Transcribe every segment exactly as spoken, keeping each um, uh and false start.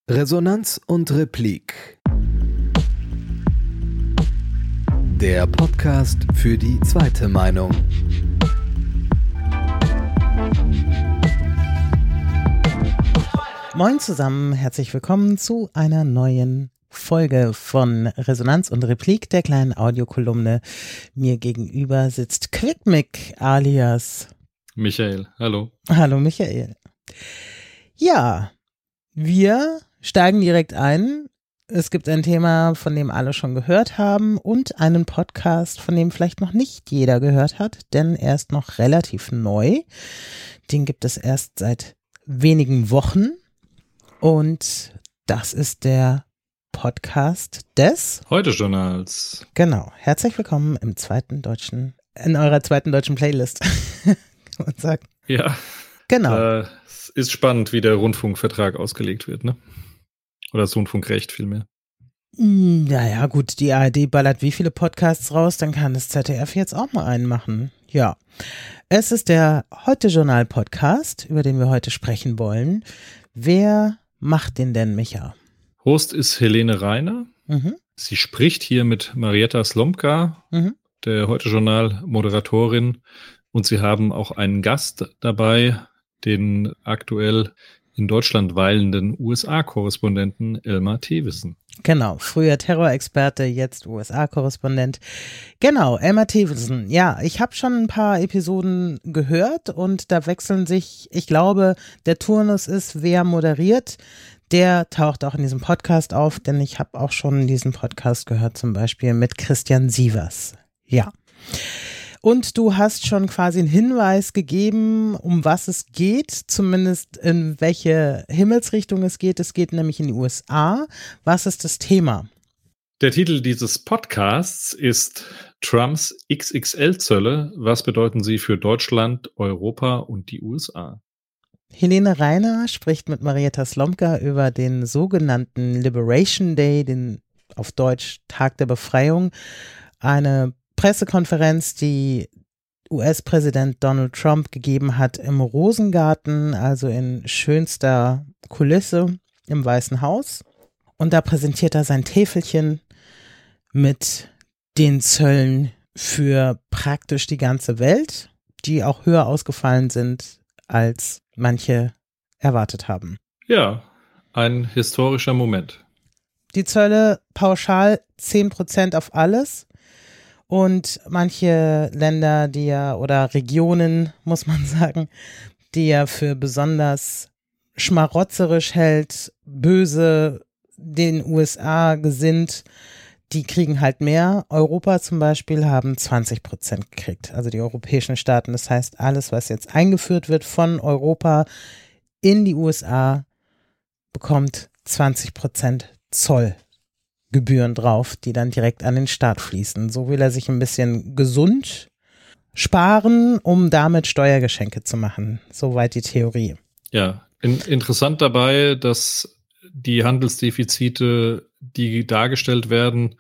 Resonanz und Replik. Der Podcast für die zweite Meinung. Moin zusammen, herzlich willkommen zu einer neuen Folge von Resonanz und Replik, der kleinen Audiokolumne. Mir gegenüber sitzt Quickmick alias Michael. Hallo. Hallo Michael. Ja, wir steigen direkt ein. Es gibt ein Thema, von dem alle schon gehört haben und einen Podcast, von dem vielleicht noch nicht jeder gehört hat, denn er ist noch relativ neu. Den gibt es erst seit wenigen Wochen und das ist der Podcast des Heute-Journals. Genau. Herzlich willkommen im zweiten deutschen, in eurer zweiten deutschen Playlist, kann man sagen. Ja. Genau. Äh, es ist spannend, wie der Rundfunkvertrag ausgelegt wird, ne? Oder das Rundfunkrecht vielmehr. Naja, gut, die A R D ballert wie viele Podcasts raus, dann kann das Z D F jetzt auch mal einen machen. Ja. Es ist der Heute-Journal-Podcast, über den wir heute sprechen wollen. Wer macht den denn, Micha? Host ist Helene Reiner. Mhm. Sie spricht hier mit Marietta Slomka, Mhm. der Heute-Journal-Moderatorin. Und sie haben auch einen Gast dabei, den aktuell in Deutschland weilenden U S A-Korrespondenten Elmar Thewissen. Genau, früher Terrorexperte, jetzt U S A-Korrespondent. Genau, Elmar Thewissen. Ja, ich habe schon ein paar Episoden gehört und da wechseln sich, ich glaube, der Turnus ist, wer moderiert, der taucht auch in diesem Podcast auf, denn ich habe auch schon diesen Podcast gehört, zum Beispiel mit Christian Sievers. Ja. Und du hast schon quasi einen Hinweis gegeben, um was es geht, zumindest in welche Himmelsrichtung es geht. Es geht nämlich in die U S A. Was ist das Thema? Der Titel dieses Podcasts ist Trumps X X L-Zölle. Was bedeuten sie für Deutschland, Europa und die U S A? Helene Reiner spricht mit Marietta Slomka über den sogenannten Liberation Day, den auf Deutsch Tag der Befreiung, eine Pressekonferenz, die U S-Präsident Donald Trump gegeben hat im Rosengarten, also in schönster Kulisse im Weißen Haus. Und da präsentiert er sein Täfelchen mit den Zöllen für praktisch die ganze Welt, die auch höher ausgefallen sind, als manche erwartet haben. Ja, ein historischer Moment. Die Zölle pauschal zehn Prozent auf alles. Und manche Länder, die ja, oder Regionen, muss man sagen, die er für besonders schmarotzerisch hält, böse den U S A gesinnt, die kriegen halt mehr. Europa zum Beispiel haben zwanzig Prozent gekriegt, also die europäischen Staaten. Das heißt, alles, was jetzt eingeführt wird von Europa in die U S A, bekommt zwanzig Prozent Zoll. Gebühren drauf, die dann direkt an den Staat fließen. So will er sich ein bisschen gesund sparen, um damit Steuergeschenke zu machen. Soweit die Theorie. Ja, in, interessant dabei, dass die Handelsdefizite, die dargestellt werden,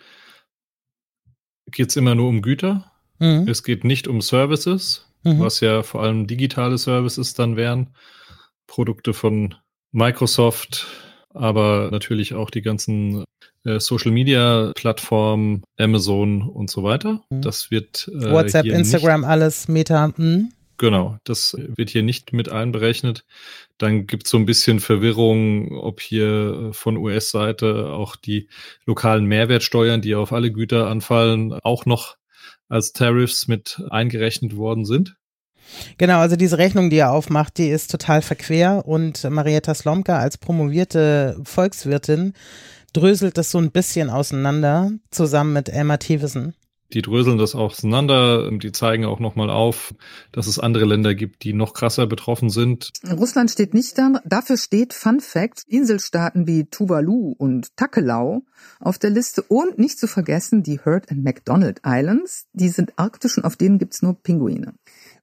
geht es immer nur um Güter. Mhm. Es geht nicht um Services, mhm. was ja vor allem digitale Services dann wären. Produkte von Microsoft, aber natürlich auch die ganzen äh, Social-Media-Plattformen, Amazon und so weiter. Mhm. Das wird äh, WhatsApp, hier Instagram, nicht, alles, Meta. Mhm. Genau, das wird hier nicht mit einberechnet. Dann gibt es so ein bisschen Verwirrung, ob hier von U S-Seite auch die lokalen Mehrwertsteuern, die auf alle Güter anfallen, auch noch als Tariffs mit eingerechnet worden sind. Genau, also diese Rechnung, die er aufmacht, die ist total verquer und Marietta Slomka als promovierte Volkswirtin dröselt das so ein bisschen auseinander, zusammen mit Elmar Thewissen. Die dröseln das auseinander, die zeigen auch nochmal auf, dass es andere Länder gibt, die noch krasser betroffen sind. Russland steht nicht da, dafür steht, Fun Fact, Inselstaaten wie Tuvalu und Takelau auf der Liste und nicht zu vergessen die Heard and McDonald Islands, die sind arktisch und auf denen gibt's nur Pinguine.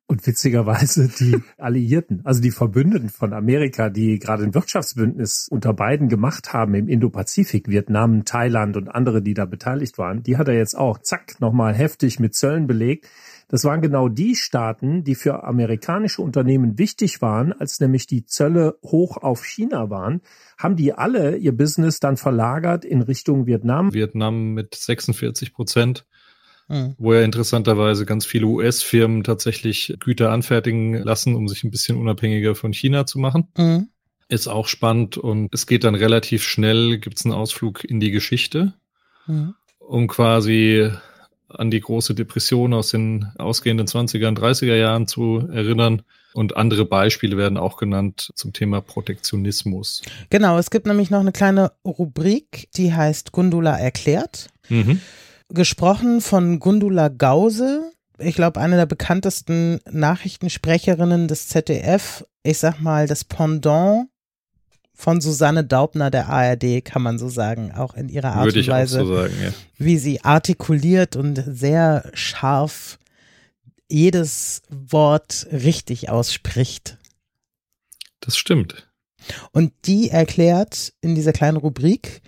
Und witzigerweise die Alliierten, also die Verbündeten von Amerika, die gerade ein Wirtschaftsbündnis unter beiden gemacht haben im Indopazifik, Vietnam, Thailand und andere, die da beteiligt waren, die hat er jetzt auch, zack, nochmal heftig mit Zöllen belegt. Das waren genau die Staaten, die für amerikanische Unternehmen wichtig waren, als nämlich die Zölle hoch auf China waren, haben die alle ihr Business dann verlagert in Richtung Vietnam. Vietnam mit sechsundvierzig Prozent. Mhm. Wo ja interessanterweise ganz viele U S-Firmen tatsächlich Güter anfertigen lassen, um sich ein bisschen unabhängiger von China zu machen. Mhm. Ist auch spannend und es geht dann relativ schnell, gibt es einen Ausflug in die Geschichte, mhm. um quasi an die große Depression aus den ausgehenden zwanziger und dreißiger Jahren zu erinnern. Und andere Beispiele werden auch genannt zum Thema Protektionismus. Genau, es gibt nämlich noch eine kleine Rubrik, die heißt Gundula erklärt. Mhm. Gesprochen von Gundula Gause, ich glaube eine der bekanntesten Nachrichtensprecherinnen des Z D F, ich sag mal das Pendant von Susanne Daubner der A R D, kann man so sagen, auch in ihrer Art Würde und Weise, ich auch so sagen, ja. Wie sie artikuliert und sehr scharf jedes Wort richtig ausspricht. Das stimmt. Und die erklärt in dieser kleinen Rubrik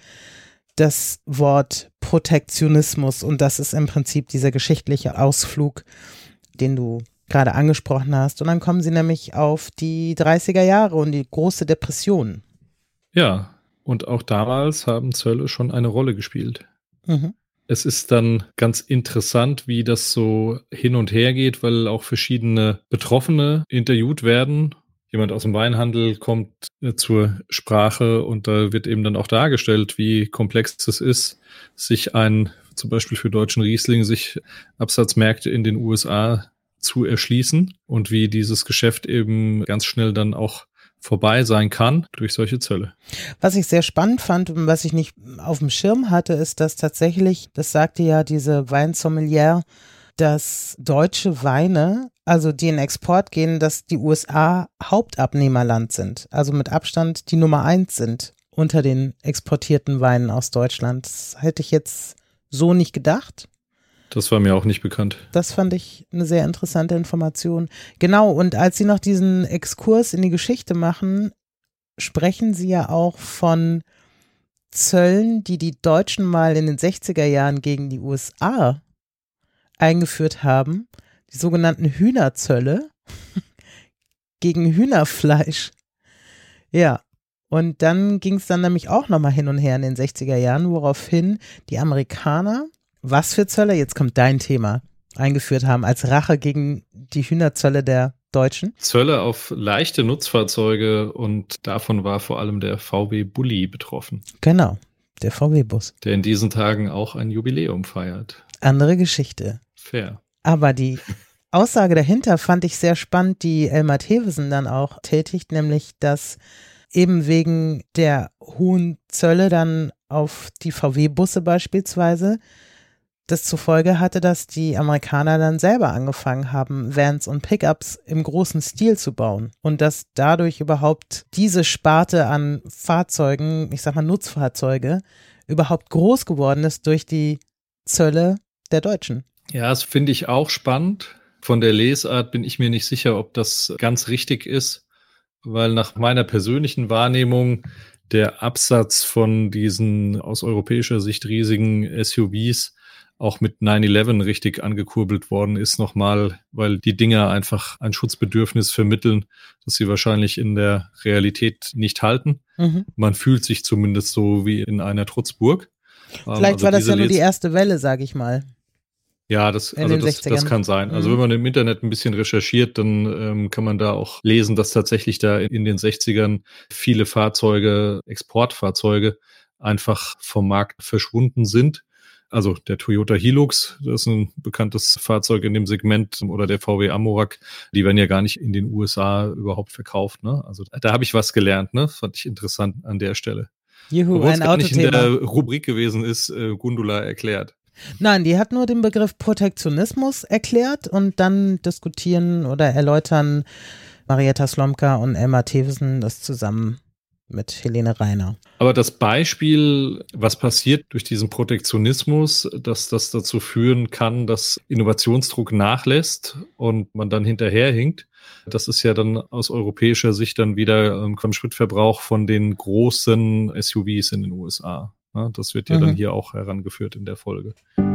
das Wort Protektionismus und das ist im Prinzip dieser geschichtliche Ausflug, den du gerade angesprochen hast. Und dann kommen sie nämlich auf die dreißiger Jahre und die große Depression. Ja, und auch damals haben Zölle schon eine Rolle gespielt. Mhm. Es ist dann ganz interessant, wie das so hin und her geht, weil auch verschiedene Betroffene interviewt werden. Jemand aus dem Weinhandel kommt zur Sprache und da wird eben dann auch dargestellt, wie komplex es ist, sich ein, zum Beispiel für deutschen Riesling, sich Absatzmärkte in den U S A zu erschließen und wie dieses Geschäft eben ganz schnell dann auch vorbei sein kann durch solche Zölle. Was ich sehr spannend fand und was ich nicht auf dem Schirm hatte, ist, dass tatsächlich, das sagte ja diese Weinsommelier, dass deutsche Weine, also die in Export gehen, dass die U S A Hauptabnehmerland sind, also mit Abstand die Nummer eins sind unter den exportierten Weinen aus Deutschland. Das hätte ich jetzt so nicht gedacht. Das war mir auch nicht bekannt. Das fand ich eine sehr interessante Information. Genau, und als Sie noch diesen Exkurs in die Geschichte machen, sprechen Sie ja auch von Zöllen, die die Deutschen mal in den sechziger Jahren gegen die U S A eingeführt haben, die sogenannten Hühnerzölle gegen Hühnerfleisch. Ja, und dann ging es dann nämlich auch nochmal hin und her in den sechziger Jahren, woraufhin die Amerikaner, was für Zölle, jetzt kommt dein Thema, eingeführt haben als Rache gegen die Hühnerzölle der Deutschen. Zölle auf leichte Nutzfahrzeuge und davon war vor allem der V W Bulli betroffen. Genau, der V W-Bus. Der in diesen Tagen auch ein Jubiläum feiert. Andere Geschichte. Fair. Aber die Aussage dahinter fand ich sehr spannend, die Elmar Thewesen dann auch tätigt, nämlich dass eben wegen der hohen Zölle dann auf die V W-Busse beispielsweise das zur Folge hatte, dass die Amerikaner dann selber angefangen haben, Vans und Pickups im großen Stil zu bauen und dass dadurch überhaupt diese Sparte an Fahrzeugen, ich sag mal Nutzfahrzeuge, überhaupt groß geworden ist durch die Zölle der Deutschen. Ja, das finde ich auch spannend. Von der Lesart bin ich mir nicht sicher, ob das ganz richtig ist, weil nach meiner persönlichen Wahrnehmung der Absatz von diesen aus europäischer Sicht riesigen S U Vs auch mit nine eleven richtig angekurbelt worden ist nochmal, weil die Dinger einfach ein Schutzbedürfnis vermitteln, das sie wahrscheinlich in der Realität nicht halten. Mhm. Man fühlt sich zumindest so wie in einer Trutzburg. Vielleicht also war das ja nur die erste Welle, sage ich mal. Ja, das, also das, das kann sein. Also mhm. wenn man im Internet ein bisschen recherchiert, dann ähm, kann man da auch lesen, dass tatsächlich da in den sechzigern viele Fahrzeuge, Exportfahrzeuge einfach vom Markt verschwunden sind. Also der Toyota Hilux, das ist ein bekanntes Fahrzeug in dem Segment, oder der V W Amorak, die werden ja gar nicht in den U S A überhaupt verkauft. Ne? Also da habe ich was gelernt, ne? Fand ich interessant an der Stelle. Juhu, obwohl ein es gar nicht in der Autothema. Rubrik gewesen ist, äh, Gundula erklärt. Nein, die hat nur den Begriff Protektionismus erklärt und dann diskutieren oder erläutern Marietta Slomka und Elmar Thewesen das zusammen mit Helene Reiner. Aber das Beispiel, was passiert durch diesen Protektionismus, dass das dazu führen kann, dass Innovationsdruck nachlässt und man dann hinterherhinkt, das ist ja dann aus europäischer Sicht dann wieder ähm, vom Spritverbrauch von den großen S U Vs in den U S A. Ja, das wird ja mhm. dann hier auch herangeführt in der Folge.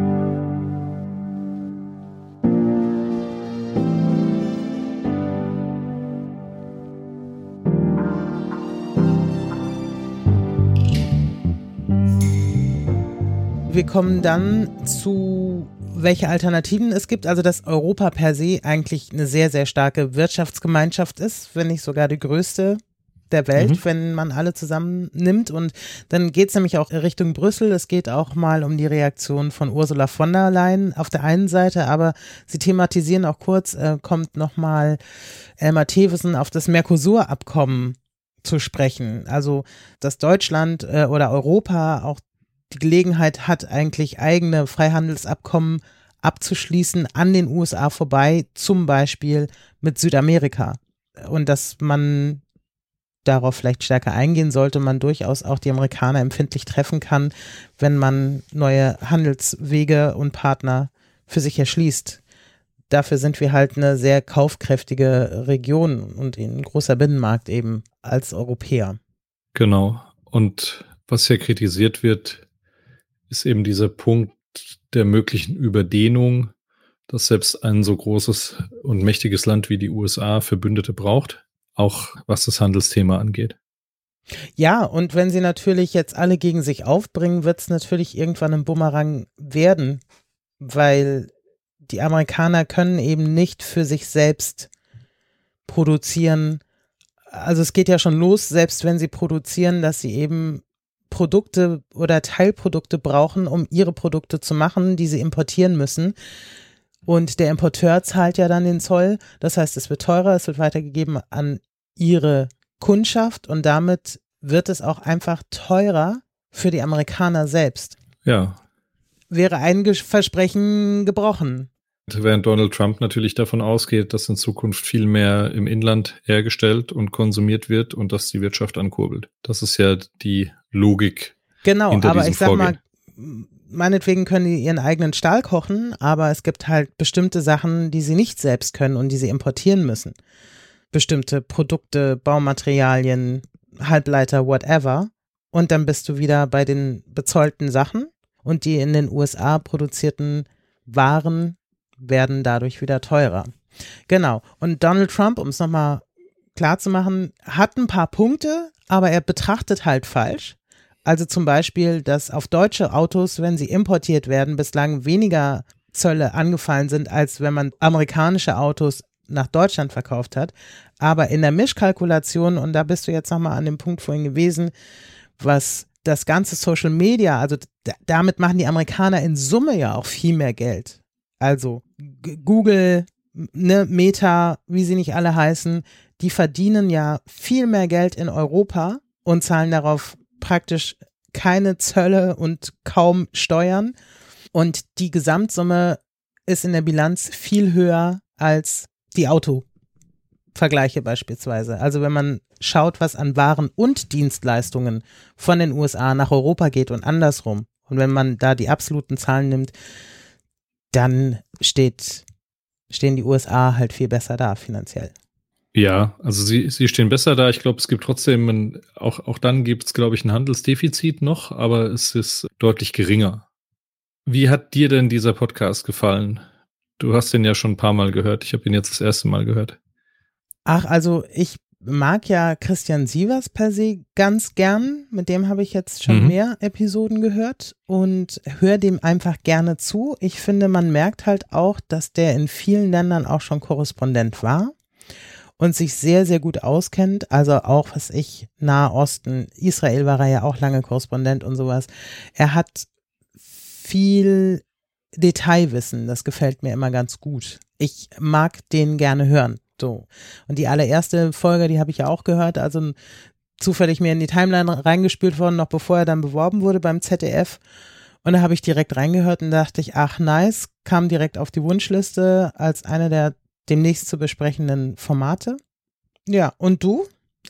Wir kommen dann zu, welche Alternativen es gibt. Also, dass Europa per se eigentlich eine sehr, sehr starke Wirtschaftsgemeinschaft ist, wenn nicht sogar die größte der Welt, mhm. wenn man alle zusammen nimmt. Und dann geht es nämlich auch Richtung Brüssel. Es geht auch mal um die Reaktion von Ursula von der Leyen auf der einen Seite, aber sie thematisieren auch kurz, äh, kommt nochmal Elmar Thewissen auf das Mercosur-Abkommen zu sprechen. Also, dass Deutschland äh, oder Europa auch die Gelegenheit hat, eigentlich eigene Freihandelsabkommen abzuschließen an den U S A vorbei, zum Beispiel mit Südamerika. Und dass man darauf vielleicht stärker eingehen sollte, man durchaus auch die Amerikaner empfindlich treffen kann, wenn man neue Handelswege und Partner für sich erschließt. Dafür sind wir halt eine sehr kaufkräftige Region und ein großer Binnenmarkt eben als Europäer. Genau. Und was hier kritisiert wird, ist eben dieser Punkt der möglichen Überdehnung, dass selbst ein so großes und mächtiges Land wie die U S A Verbündete braucht, auch was das Handelsthema angeht. Ja, und wenn sie natürlich jetzt alle gegen sich aufbringen, wird es natürlich irgendwann ein Bumerang werden, weil die Amerikaner können eben nicht für sich selbst produzieren. Also es geht ja schon los, selbst wenn sie produzieren, dass sie eben Produkte oder Teilprodukte brauchen, um ihre Produkte zu machen, die sie importieren müssen. Und der Importeur zahlt ja dann den Zoll. Das heißt, es wird teurer, es wird weitergegeben an ihre Kundschaft und damit wird es auch einfach teurer für die Amerikaner selbst. Ja. Wäre ein Versprechen gebrochen. Während Donald Trump natürlich davon ausgeht, dass in Zukunft viel mehr im Inland hergestellt und konsumiert wird und dass die Wirtschaft ankurbelt. Das ist ja die Logik. Genau, hinter aber diesem ich sag Vorgehen. mal, meinetwegen können die ihren eigenen Stahl kochen, aber es gibt halt bestimmte Sachen, die sie nicht selbst können und die sie importieren müssen. Bestimmte Produkte, Baumaterialien, Halbleiter, whatever. Und dann bist du wieder bei den bezollten Sachen und die in den U S A produzierten Waren werden dadurch wieder teurer. Genau. Und Donald Trump, um es nochmal klar zu machen, hat ein paar Punkte, aber er betrachtet halt falsch. Also zum Beispiel, dass auf deutsche Autos, wenn sie importiert werden, bislang weniger Zölle angefallen sind, als wenn man amerikanische Autos nach Deutschland verkauft hat. Aber in der Mischkalkulation, und da bist du jetzt nochmal an dem Punkt vorhin gewesen, was das ganze Social Media, also d- damit machen die Amerikaner in Summe ja auch viel mehr Geld. Also G- Google, ne, Meta, wie sie nicht alle heißen, die verdienen ja viel mehr Geld in Europa und zahlen darauf praktisch keine Zölle und kaum Steuern. Und die Gesamtsumme ist in der Bilanz viel höher als die Autovergleiche beispielsweise. Also wenn man schaut, was an Waren und Dienstleistungen von den U S A nach Europa geht und andersrum. Und wenn man da die absoluten Zahlen nimmt, dann steht, stehen die U S A halt viel besser da finanziell. Ja, also sie, sie stehen besser da. Ich glaube, es gibt trotzdem, ein, auch, auch dann gibt es, glaube ich, ein Handelsdefizit noch, aber es ist deutlich geringer. Wie hat dir denn dieser Podcast gefallen? Du hast den ja schon ein paar Mal gehört. Ich habe ihn jetzt das erste Mal gehört. Ach, also ich mag ja Christian Sievers per se ganz gern. Mit dem habe ich jetzt schon mhm. mehr Episoden gehört und höre dem einfach gerne zu. Ich finde, man merkt halt auch, dass der in vielen Ländern auch schon Korrespondent war und sich sehr, sehr gut auskennt. Also auch, was ich, Nahe Osten, Israel war er ja auch lange Korrespondent und sowas. Er hat viel Detailwissen, das gefällt mir immer ganz gut. Ich mag den gerne hören. So. Und die allererste Folge, die habe ich ja auch gehört, also zufällig mir in die Timeline reingespült worden, noch bevor er dann beworben wurde beim Z D F. Und da habe ich direkt reingehört und dachte ich, ach nice, kam direkt auf die Wunschliste als eine der demnächst zu besprechenden Formate. Ja, und du?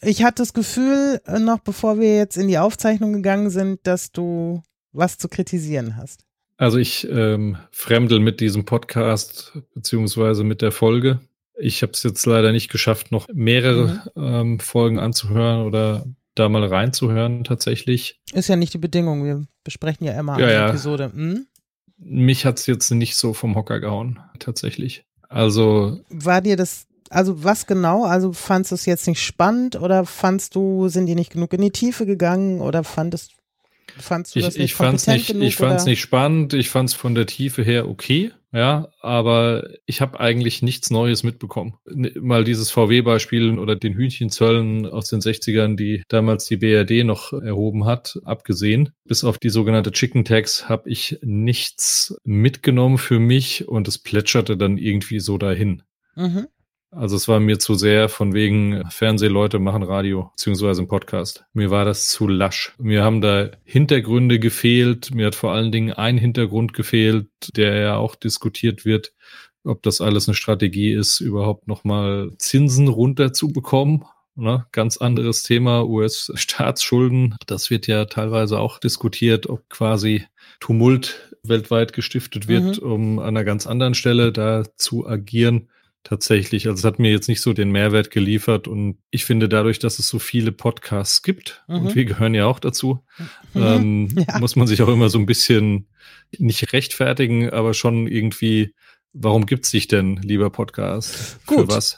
Ich hatte das Gefühl, noch bevor wir jetzt in die Aufzeichnung gegangen sind, dass du was zu kritisieren hast. Also ich ähm, fremdel mit diesem Podcast beziehungsweise mit der Folge. Ich habe es jetzt leider nicht geschafft, noch mehrere mhm. ähm, Folgen anzuhören oder da mal reinzuhören tatsächlich. Ist ja nicht die Bedingung, wir besprechen ja immer ja, eine ja. Episode. Hm? Mich hat's jetzt nicht so vom Hocker gehauen, tatsächlich. Also war dir das, also was genau, also fandst du es jetzt nicht spannend oder fandst du, sind die nicht genug in die Tiefe gegangen oder fandest Fandst du das ich, nicht ich fand's nicht, genug, ich fand's oder? nicht spannend, ich fand's von der Tiefe her okay, ja, aber ich habe eigentlich nichts Neues mitbekommen. Mal dieses V W-Beispiel oder den Hühnchenzöllen aus den sechzigern, die damals die B R D noch erhoben hat, abgesehen. Bis auf die sogenannte Chicken Tax habe ich nichts mitgenommen für mich und es plätscherte dann irgendwie so dahin. Mhm. Also es war mir zu sehr von wegen Fernsehleute machen Radio, beziehungsweise einen Podcast. Mir war das zu lasch. Mir haben da Hintergründe gefehlt. Mir hat vor allen Dingen ein Hintergrund gefehlt, der ja auch diskutiert wird, ob das alles eine Strategie ist, überhaupt nochmal Zinsen runterzubekommen. Ne? Ganz anderes Thema, U S-Staatsschulden. Das wird ja teilweise auch diskutiert, ob quasi Tumult weltweit gestiftet wird, mhm. um an einer ganz anderen Stelle da zu agieren. Tatsächlich, also es hat mir jetzt nicht so den Mehrwert geliefert und ich finde dadurch, dass es so viele Podcasts gibt mhm. und wir gehören ja auch dazu, mhm. ähm, ja. muss man sich auch immer so ein bisschen nicht rechtfertigen, aber schon irgendwie, warum gibt's dich denn, lieber Podcast? Gut. Für was?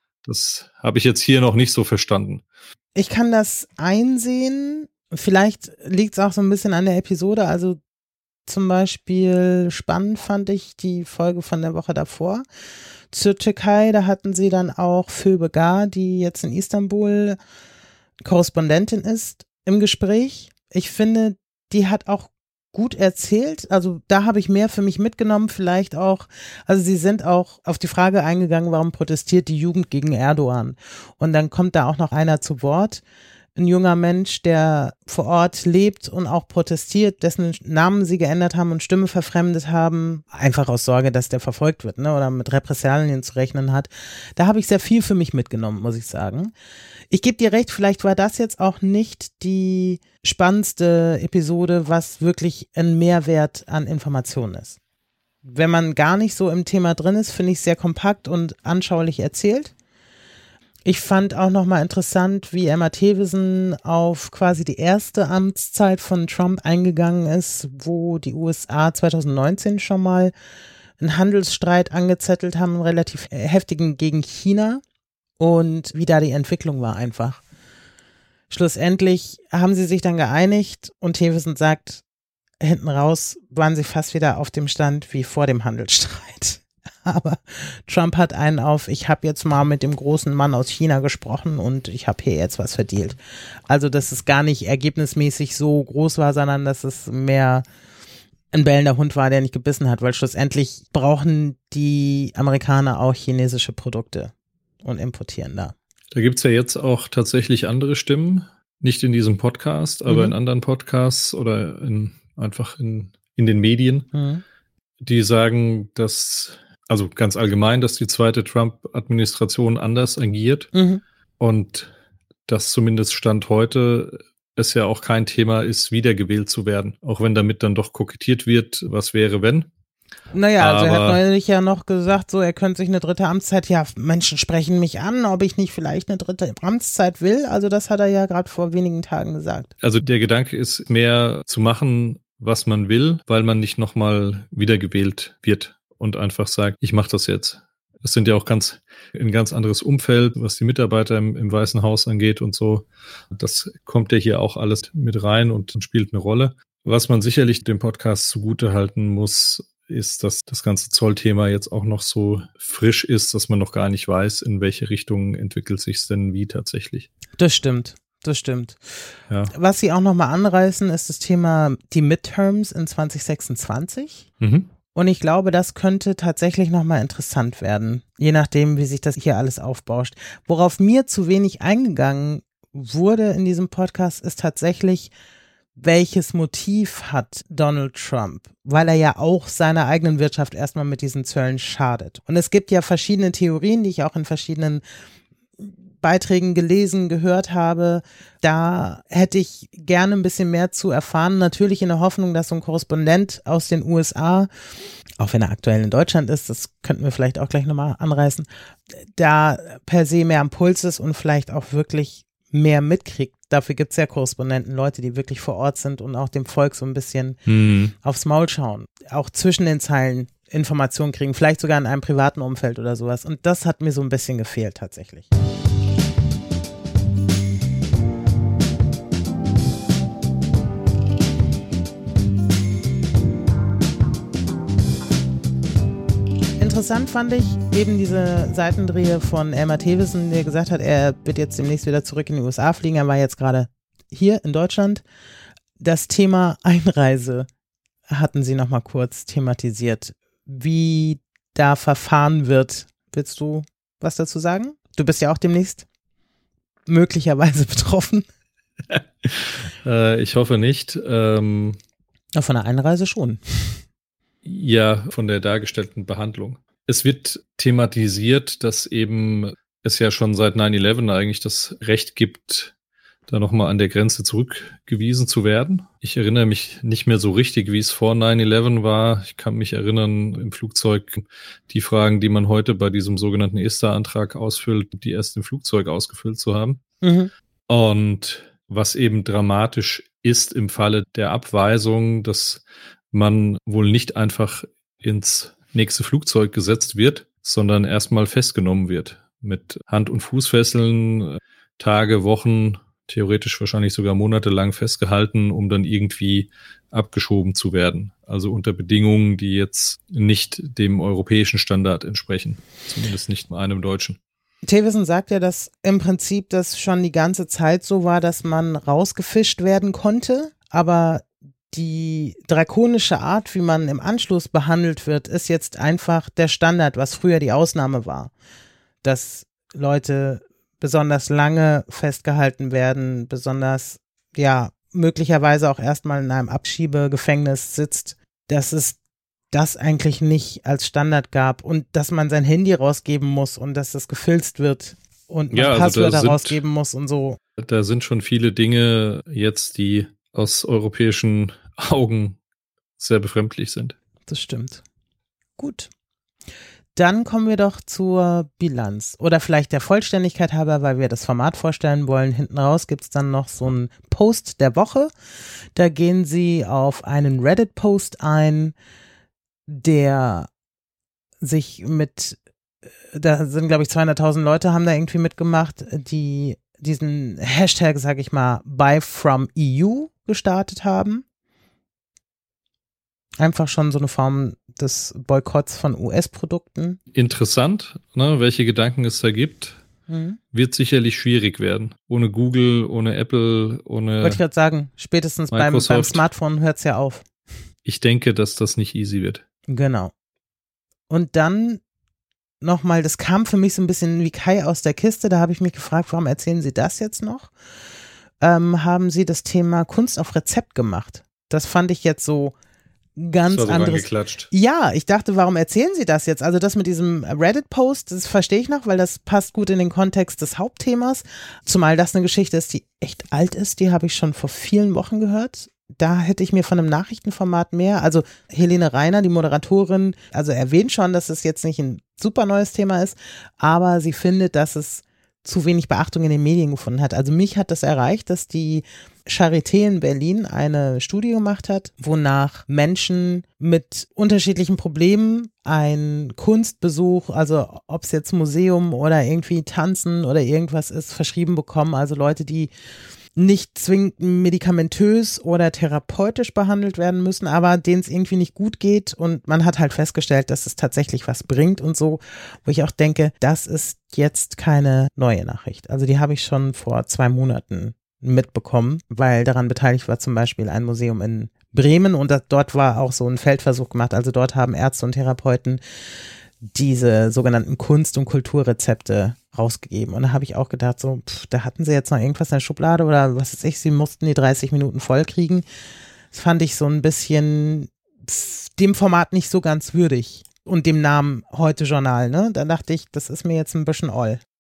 Das habe ich jetzt hier noch nicht so verstanden. Ich kann das einsehen, vielleicht liegt es auch so ein bisschen an der Episode, also zum Beispiel spannend fand ich die Folge von der Woche davor zur Türkei, da hatten sie dann auch Phil Begar, die jetzt in Istanbul Korrespondentin ist, im Gespräch. Ich finde, die hat auch gut erzählt, also da habe ich mehr für mich mitgenommen, vielleicht auch, also sie sind auch auf die Frage eingegangen, warum protestiert die Jugend gegen Erdogan? Und dann kommt da auch noch einer zu Wort, ein junger Mensch, der vor Ort lebt und auch protestiert, dessen Namen sie geändert haben und Stimme verfremdet haben, einfach aus Sorge, dass der verfolgt wird, ne, oder mit Repressalien zu rechnen hat. Da habe ich sehr viel für mich mitgenommen, muss ich sagen. Ich gebe dir recht, vielleicht war das jetzt auch nicht die spannendste Episode, was wirklich ein Mehrwert an Informationen ist. Wenn man gar nicht so im Thema drin ist, finde ich es sehr kompakt und anschaulich erzählt. Ich fand auch nochmal interessant, wie Emma Thewissen auf quasi die erste Amtszeit von Trump eingegangen ist, wo die U S A zwanzig neunzehn schon mal einen Handelsstreit angezettelt haben, einen relativ heftigen gegen China und wie da die Entwicklung war einfach. Schlussendlich haben sie sich dann geeinigt und Thewissen sagt, hinten raus waren sie fast wieder auf dem Stand wie vor dem Handelsstreit. Aber Trump hat einen auf, ich habe jetzt mal mit dem großen Mann aus China gesprochen und ich habe hier jetzt was verdealt. Also, dass es gar nicht ergebnismäßig so groß war, sondern dass es mehr ein bellender Hund war, der nicht gebissen hat, weil schlussendlich brauchen die Amerikaner auch chinesische Produkte und importieren da. Da gibt's ja jetzt auch tatsächlich andere Stimmen, nicht in diesem Podcast, aber mhm. in anderen Podcasts oder in, einfach in, in den Medien, mhm. die sagen, dass also ganz allgemein, dass die zweite Trump-Administration anders agiert mhm. und dass zumindest Stand heute es ja auch kein Thema ist, wiedergewählt zu werden. Auch wenn damit dann doch kokettiert wird, was wäre, wenn. Naja, also er hat neulich ja noch gesagt, so er könnte sich eine dritte Amtszeit, ja, Menschen sprechen mich an, ob ich nicht vielleicht eine dritte Amtszeit will. Also das hat er ja gerade vor wenigen Tagen gesagt. Also der Gedanke ist mehr zu machen, was man will, weil man nicht nochmal wiedergewählt wird. Und einfach sagt, ich mache das jetzt. Es sind ja auch ganz ein ganz anderes Umfeld, was die Mitarbeiter im, im Weißen Haus angeht und so. Das kommt ja hier auch alles mit rein und spielt eine Rolle. Was man sicherlich dem Podcast zugute halten muss, ist, dass das ganze Zollthema jetzt auch noch so frisch ist, dass man noch gar nicht weiß, in welche Richtung entwickelt sich es denn wie tatsächlich. Das stimmt. Das stimmt. Ja. Was sie auch nochmal anreißen, ist das Thema die Midterms in zwanzig sechsundzwanzig. Mhm. Und ich glaube, das könnte tatsächlich nochmal interessant werden, je nachdem, wie sich das hier alles aufbauscht. Worauf mir zu wenig eingegangen wurde in diesem Podcast, ist tatsächlich, welches Motiv hat Donald Trump? Weil er ja auch seiner eigenen Wirtschaft erstmal mit diesen Zöllen schadet. Und es gibt ja verschiedene Theorien, die ich auch in verschiedenen Beiträgen gelesen, gehört habe, da hätte ich gerne ein bisschen mehr zu erfahren. Natürlich in der Hoffnung, dass so ein Korrespondent aus den U S A, auch wenn er aktuell in Deutschland ist, das könnten wir vielleicht auch gleich nochmal anreißen, da per se mehr am Puls ist und vielleicht auch wirklich mehr mitkriegt. Dafür gibt es ja Korrespondenten, Leute, die wirklich vor Ort sind und auch dem Volk so ein bisschen mhm. aufs Maul schauen. Auch zwischen den Zeilen Informationen kriegen, vielleicht sogar in einem privaten Umfeld oder sowas. Und das hat mir so ein bisschen gefehlt tatsächlich. Interessant fand ich eben diese Seitendrehe von Elmar Thewissen, der gesagt hat, er wird jetzt demnächst wieder zurück in die U S A fliegen. Er war jetzt gerade hier in Deutschland. Das Thema Einreise hatten Sie noch mal kurz thematisiert. Wie da verfahren wird. Willst du was dazu sagen? Du bist ja auch demnächst möglicherweise betroffen. äh, ich hoffe nicht. Ähm, ja, von der Einreise schon. Ja, von der dargestellten Behandlung. Es wird thematisiert, dass eben es ja schon seit neun elf eigentlich das Recht gibt, da nochmal an der Grenze zurückgewiesen zu werden. Ich erinnere mich nicht mehr so richtig, wie es vor neun elf war. Ich kann mich erinnern, im Flugzeug die Fragen, die man heute bei diesem sogenannten E S T A-Antrag ausfüllt, die erst im Flugzeug ausgefüllt zu haben. Mhm. Und was eben dramatisch ist im Falle der Abweisung, dass man wohl nicht einfach ins nächste Flugzeug gesetzt wird, sondern erstmal festgenommen wird. Mit Hand- und Fußfesseln, Tage, Wochen, theoretisch wahrscheinlich sogar monatelang festgehalten, um dann irgendwie abgeschoben zu werden. Also unter Bedingungen, die jetzt nicht dem europäischen Standard entsprechen. Zumindest nicht einem deutschen. Thewissen sagt ja, dass im Prinzip das schon die ganze Zeit so war, dass man rausgefischt werden konnte, aber die drakonische Art, wie man im Anschluss behandelt wird, ist jetzt einfach der Standard, was früher die Ausnahme war. Dass Leute besonders lange festgehalten werden, besonders, ja, möglicherweise auch erstmal in einem Abschiebegefängnis sitzt, dass es das eigentlich nicht als Standard gab und dass man sein Handy rausgeben muss und dass das gefilzt wird und man ja, also Passwörter rausgeben muss und so. Da sind schon viele Dinge jetzt, die aus europäischen Augen sehr befremdlich sind. Das stimmt. Gut. Dann kommen wir doch zur Bilanz. Oder vielleicht der Vollständigkeit halber, weil wir das Format vorstellen wollen. Hinten raus gibt es dann noch so einen Post der Woche. Da gehen Sie auf einen Reddit-Post ein, der sich mit, da sind glaube ich zweihunderttausend Leute, haben da irgendwie mitgemacht, die diesen Hashtag, sag ich mal, Buy from E U gestartet haben. Einfach schon so eine Form des Boykotts von U S-Produkten. Interessant, ne, welche Gedanken es da gibt. Mhm. Wird sicherlich schwierig werden. Ohne Google, ohne Apple, ohne Wollte ich gerade sagen, spätestens beim, beim Smartphone hört es ja auf. Ich denke, dass das nicht easy wird. Genau. Und dann nochmal, das kam für mich so ein bisschen wie Kai aus der Kiste, da habe ich mich gefragt, warum erzählen Sie das jetzt noch? Ähm, haben Sie das Thema Kunst auf Rezept gemacht? Das fand ich jetzt so ganz das war so anderes. Rangeklatscht. Ja, ich dachte, warum erzählen Sie das jetzt? Also das mit diesem Reddit-Post, das verstehe ich noch, weil das passt gut in den Kontext des Hauptthemas, zumal das eine Geschichte ist, die echt alt ist, die habe ich schon vor vielen Wochen gehört. Da hätte ich mir von einem Nachrichtenformat mehr, also Helene Reiner, die Moderatorin, also erwähnt schon, dass es jetzt nicht ein super neues Thema ist, aber sie findet, dass es zu wenig Beachtung in den Medien gefunden hat. Also mich hat das erreicht, dass die Charité in Berlin eine Studie gemacht hat, wonach Menschen mit unterschiedlichen Problemen einen Kunstbesuch, also ob es jetzt Museum oder irgendwie Tanzen oder irgendwas ist, verschrieben bekommen. Also Leute, die nicht zwingend medikamentös oder therapeutisch behandelt werden müssen, aber denen es irgendwie nicht gut geht und man hat halt festgestellt, dass es tatsächlich was bringt und so, wo ich auch denke, das ist jetzt keine neue Nachricht. Also die habe ich schon vor zwei Monaten mitbekommen, weil daran beteiligt war zum Beispiel ein Museum in Bremen und das, dort war auch so ein Feldversuch gemacht, also dort haben Ärzte und Therapeuten diese sogenannten Kunst- und Kulturrezepte rausgegeben. Und da habe ich auch gedacht, so, pff, da hatten sie jetzt noch irgendwas in der Schublade oder was weiß ich, sie mussten die dreißig Minuten voll kriegen. Das fand ich so ein bisschen pff, dem Format nicht so ganz würdig und dem Namen Heute Journal, ne? Da dachte ich, das ist mir jetzt ein bisschen all.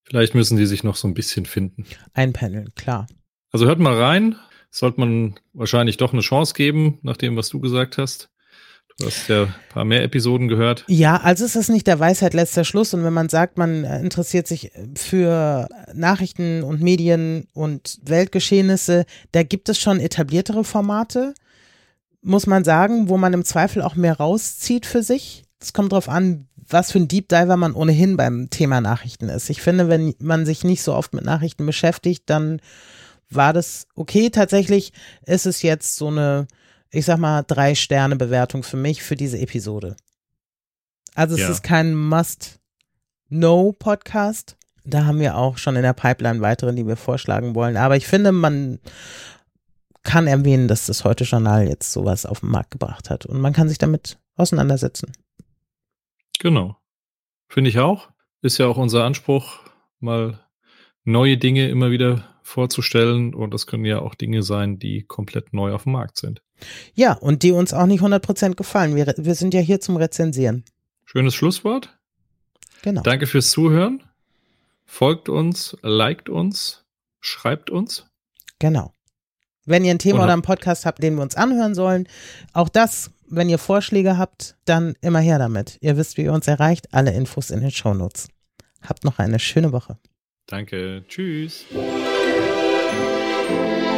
Vielleicht müssen die sich noch so ein bisschen finden. Einpendeln, klar. Also hört mal rein. Sollte man wahrscheinlich doch eine Chance geben, nach dem, was du gesagt hast. Du hast ja ein paar mehr Episoden gehört. Ja, also es ist nicht der Weisheit letzter Schluss. Und wenn man sagt, man interessiert sich für Nachrichten und Medien und Weltgeschehnisse, da gibt es schon etabliertere Formate, muss man sagen, wo man im Zweifel auch mehr rauszieht für sich. Es kommt drauf an, was für ein Deep Diver man ohnehin beim Thema Nachrichten ist. Ich finde, wenn man sich nicht so oft mit Nachrichten beschäftigt, dann war das okay. Tatsächlich ist es jetzt so eine, ich sag mal, Drei-Sterne-Bewertung für mich für diese Episode. Also es ja. ist kein Must-Know-Podcast. Da haben wir auch schon in der Pipeline weitere, die wir vorschlagen wollen. Aber ich finde, man kann erwähnen, dass das Heute-Journal jetzt sowas auf den Markt gebracht hat. Und man kann sich damit auseinandersetzen. Genau. Finde ich auch. Ist ja auch unser Anspruch, mal neue Dinge immer wieder vorzustellen. Und das können ja auch Dinge sein, die komplett neu auf dem Markt sind. Ja, und die uns auch nicht hundert Prozent gefallen. Wir, wir sind ja hier zum Rezensieren. Schönes Schlusswort. Genau. Danke fürs Zuhören. Folgt uns, liked uns, schreibt uns. Genau. Wenn ihr ein Thema oder, oder einen Podcast habt, den wir uns anhören sollen, auch das, wenn ihr Vorschläge habt, dann immer her damit. Ihr wisst, wie ihr uns erreicht. Alle Infos in den Shownotes. Habt noch eine schöne Woche. Danke. Tschüss.